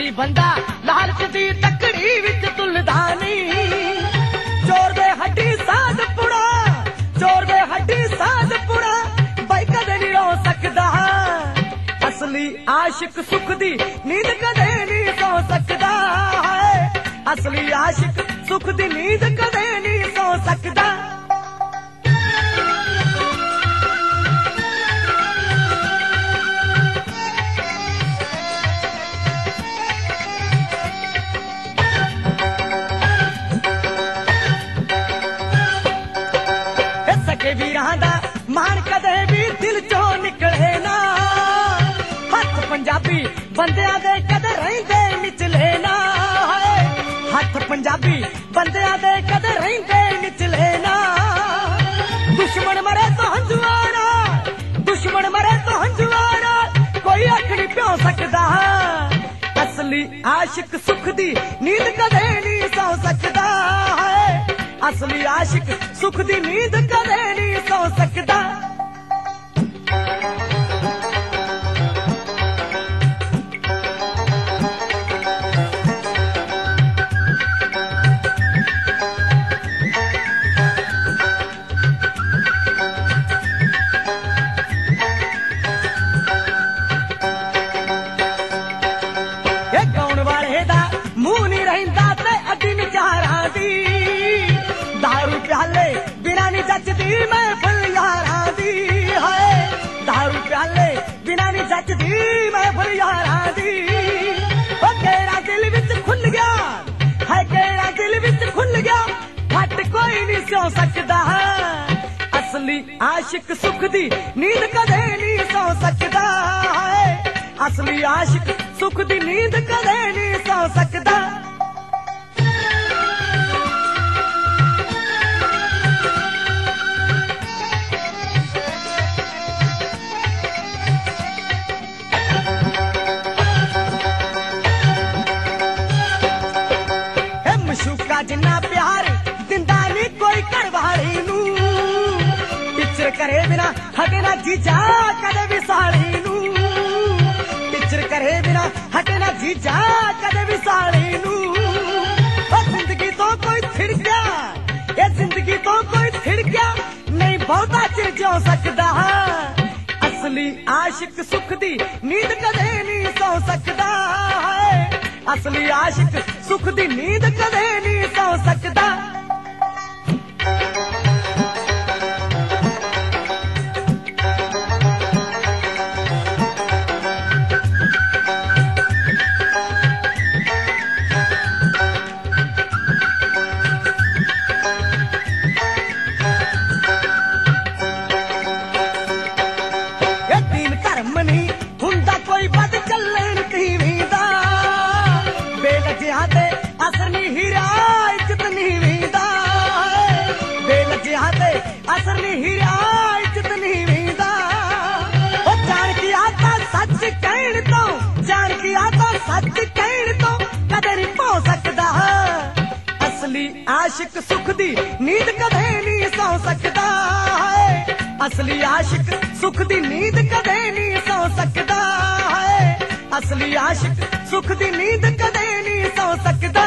असली बंदा लालच दी तकड़ी विच तुलदा नहीं। चोर दे हड्डी साध पुड़ा, चोर दे हड्डी साध पुड़ा, बाई कदे नहीं रो सकदा। असली आशिक सुख दी नींद कदे नहीं सो सकदा है। असली आशिक सुख दी नींद कदे नहीं सो सकदा। सके वीरां दा मान कदे भी दिल चों निकले ना। हथ पंजाबी बंदियां दे कदे रहिंदे निचले ना। हथ पंजाबी बंदियां दे कदे रहिंदे निचले ना। दुश्मन मरे तो हंजुआरा, दुश्मन मरे तो हंजुआरा, कोई अख नहीं प्यो सकदा। असली आशिक सुख दी नींद कदे नहीं सो सकदा है। असली आशिक सुख दी नींद कदे नहीं सो सकदा। गाउण वाले दा मुंह नहीं रहिंदा ते अड्डी नचारा दी। दारू प्याले बिना नहीं जचदी महफिल यारा दी है। दारू प्याले बिना नहीं जचदी महफिल यारा दी। ओ केड़ा दिल विच खुल गया है, केड़ा दिल विच खुल गया, फट कोई नहीं सो सकदा। असली आशिक सुख दी नींद कदे नहीं सो सकदा है। असली आशिक सुख दी नींद कदे नहीं सो सकदा। मशूका जिन्ना प्यार दिंदा नहीं कोई घरवाली नू। पिक्चर करे बिना हटे ना जीजा कदे भी साली नू। पिक्चर करे बिना हटे ना जीजा कदे भी साली नू। जिंदगी तो कोई छिड़ गया, ये जिंदगी तो कोई छिड़ गया, नहीं बहुता चिर जो सकदा। असली आशिक सुख दी नींद कदे नहीं सो सकदा है। असली आशिक सुख दी नींद कदे नहीं सो सकदा। दीन धर्म नहीं हुंदा कोई बद चलन तीवी दा। बेलजिया ते असर नहीं हीरा इज्जत नहीं वींदा। बेलजिया ते असर नहीं हीरा इज्जत नहीं वींदा। ओ जान की आता सच कहण तो, जान की आता सच कहण तो कदे नहीं पौ सकदा। असली आशिक सुख दी नींद कदे नहीं सो सकदा है। असली आशिक सुख दी नींद कदे नहीं सो सकदा है। असली आशिक सुख दी नींद कदे नहीं सो सकदा।